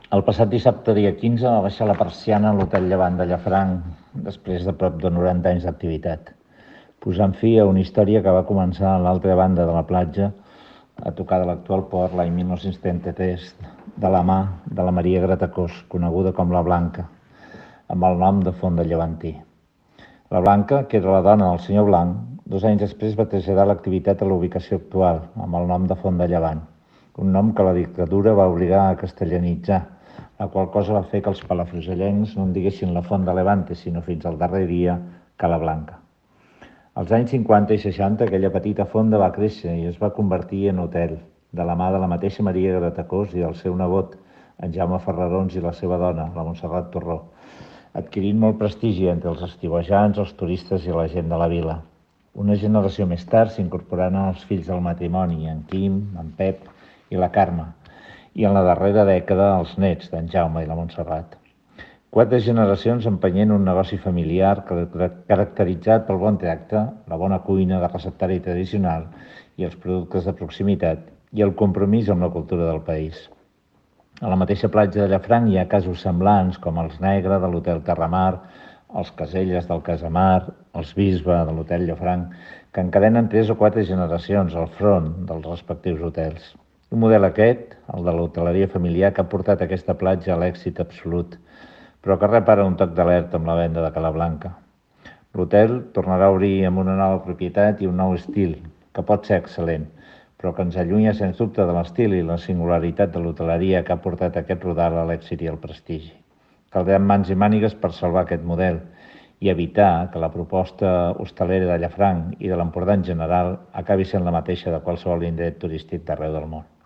El passat dissabte, dia 15, va baixar la persiana a l'Hotel Llevant de Llafranc, després de prop de 90 anys d'activitat, posant fi a una història que va començar a l'altra banda de la platja, a tocar de l'actual port l'any 1973, de la mà de la Maria Gratacós, coneguda com la Blanca, amb el nom de Font de Llevantí. La Blanca, que era la dona del senyor Blanc, 2 anys després va traslladar l'activitat a la ubicació actual, amb el nom de Font de Llevant, un nom que la dictadura va obligar a castellanitzar, la qual cosa va fer que els palafrugellencs no en diguessin la Font de Levante, sinó fins al darrer dia Cala Blanca. Als anys 50 i 60 aquella petita fonda va créixer i es va convertir en hotel, de la mà de la mateixa Maria Gratacós i del seu nebot, en Jaume Ferrarons, i la seva dona, la Montserrat Torró, adquirint molt prestigi entre els estiuejants, els turistes i la gent de la vila. Una generació més tard s'incorporaren els fills del matrimoni, en Quim, en Pep i la Carme, i en la darrera dècada els nets d'en Jaume i la Montserrat. 4 generacions empenyent un negoci familiar caracteritzat pel bon tracte, la bona cuina de receptari tradicional i els productes de proximitat i el compromís amb la cultura del país. A la mateixa platja de Llafranc hi ha casos semblants com els Negre de l'Hotel Terramar, els Caselles del Casamar, els Bisbe de l'Hotel Llafranc, que encadenen 3 o 4 generacions al front dels respectius hotels. Un model aquest, el de l'hoteleria familiar, que ha portat aquesta platja a l'èxit absolut, però que repara un toc d'alerta amb la venda de Cala Blanca. L'hotel tornarà a obrir amb una nova propietat i un nou estil, que pot ser excel·lent, però que ens allunya sens dubte de l'estil i la singularitat de l'hoteleria que ha portat aquest rodal a l'èxit i al prestigi. Caldran mans i mànigues per salvar aquest model i evitar que la proposta hostelera de Llafranc i de l'Empordà en general acabi sent la mateixa de qualsevol indret turístic d'arreu del món.